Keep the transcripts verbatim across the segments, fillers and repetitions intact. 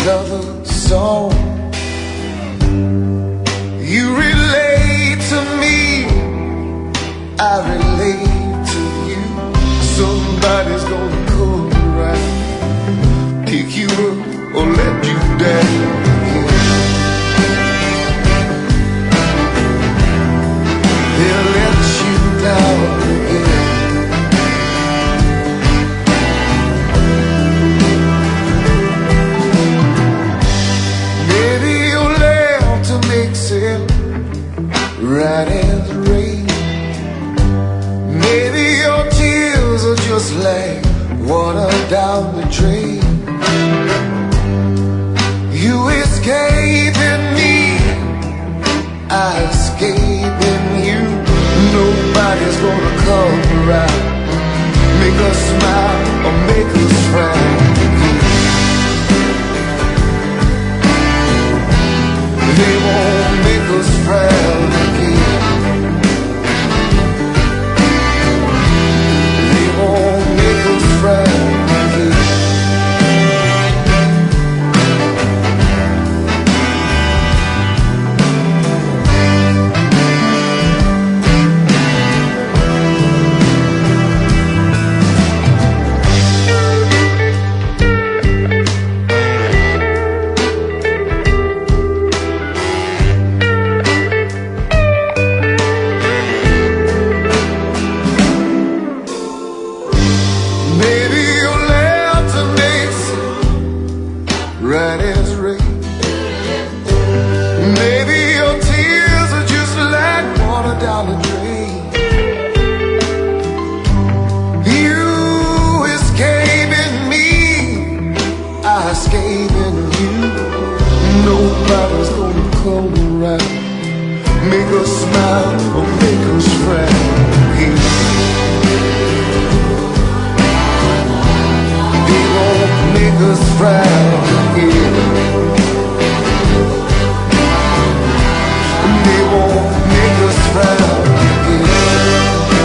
another song. You relate to me, I relate to you. Somebody's gonna come around, pick you up or let you down. They'll let you down again. Maybe you'll learn to mix it right as rain. Maybe your tears are just like water down the drain. You escape in me, I escape in you. Nobody's gonna come around, make us smile or make us frown. They won't make us frown again. They won't make us frown again. Right as rain. Maybe your tears are just like water down the drain. You escape in me, I escape in you. Nobody's gonna come around, make us smile or make us frown. They won't make us frown again. They won't make us frown again.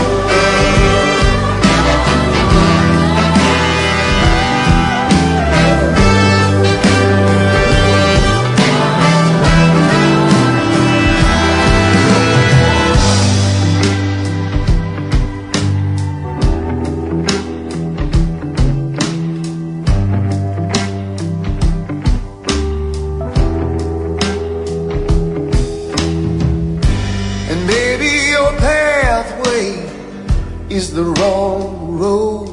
Is the wrong road.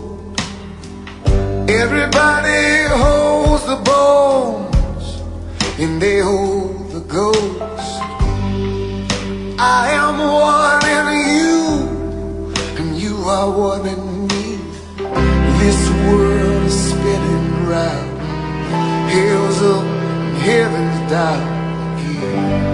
Everybody holds the bones and they hold the ghost. I am one in you and you are one in me. This world is spinning round, hell's up and heaven's down again.